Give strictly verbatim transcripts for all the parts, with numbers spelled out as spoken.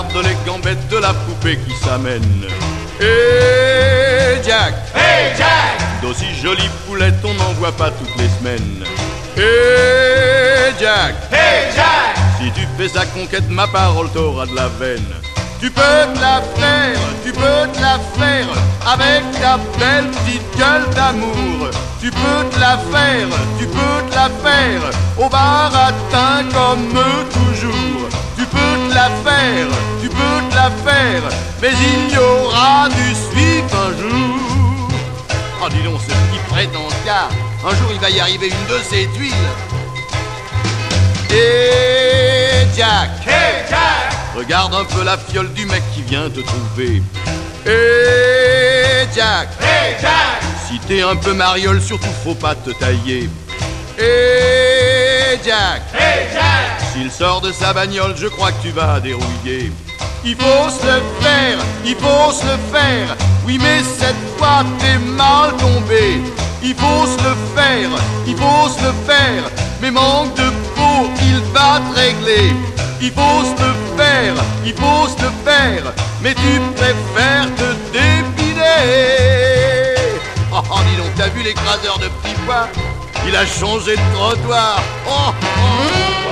regarde les gambettes de la poupée qui s'amène. Hey Jack, Hey Jack, d'aussi jolies poulettes on n'en voit pas toutes les semaines. Hey Jack, Hey Jack, si tu fais sa conquête, ma parole t'aura de la veine. Tu peux te la faire, tu peux te la faire avec ta belle petite gueule d'amour. Tu peux te la faire, tu peux te la faire au baratin comme toujours. Tu peux te la faire, tu peux te la faire, mais il y aura du suif un jour. Oh dis donc, ce petit prétendant, un jour il va y arriver une de ces tuiles. Et Jack, Hey Jack, regarde un peu la fiole du mec qui vient te trouver. Et Jack, Hey Jack, si t'es un peu mariole, surtout faut pas te tailler. Et Jack, Hey Jack, s'il sort de sa bagnole, je crois que tu vas dérouiller. Il faut se le faire, il faut se le faire. Oui mais cette fois t'es mal tombé. Il faut se le faire, il faut se le faire. Mais manque de peau, il va te régler. Il faut se le faire, il faut se le faire. Mais tu préfères te dépiler. Oh, oh dis donc, t'as vu l'écraseur de petits pois? Il a changé de trottoir. Oh, oh.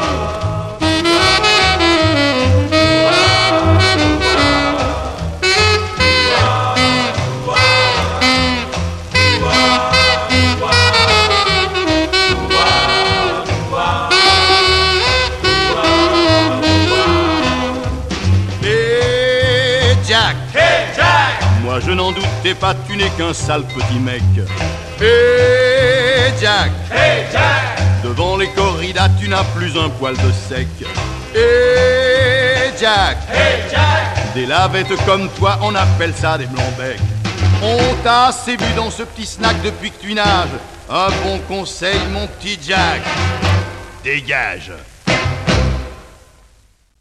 Jack, Hey Jack, moi je n'en doutais pas, tu n'es qu'un sale petit mec. Et Jack, Hey Jack, devant les corridas, tu n'as plus un poil de sec. Et Jack, Hey Jack, des lavettes comme toi, on appelle ça des blancs-becs. On t'a assez vu dans ce petit snack depuis que tu nages. Un bon conseil, mon petit Jack, dégage.